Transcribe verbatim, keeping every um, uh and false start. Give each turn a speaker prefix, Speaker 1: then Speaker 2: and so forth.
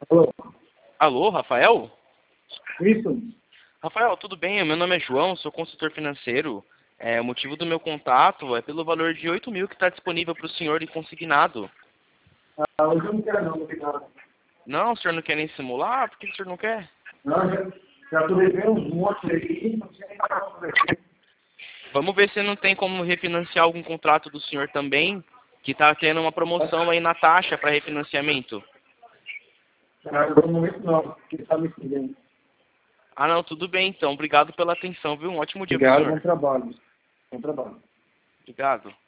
Speaker 1: Alô?
Speaker 2: Alô, Rafael?
Speaker 1: Isso?
Speaker 2: Rafael, tudo bem? Meu nome é João, sou consultor financeiro. É, o motivo do meu contato é pelo valor de oito mil que está disponível para o senhor em consignado.
Speaker 1: Ah, hoje eu não quero não, obrigado.
Speaker 2: Não, o senhor não quer nem simular? Por que o senhor não quer?
Speaker 1: Não, já, já tô devendo uns montes aí, não sei nem pagar pra ver.
Speaker 2: Vamos ver se não tem como refinanciar algum contrato do senhor também, que está tendo uma promoção aí na taxa para refinanciamento.
Speaker 1: Ah, no momento não, porque está me seguindo.
Speaker 2: Ah, não, tudo bem então. Obrigado pela atenção, viu? Um ótimo dia para o
Speaker 1: Obrigado, bom
Speaker 2: senhor.
Speaker 1: trabalho. Bom trabalho.
Speaker 2: Obrigado.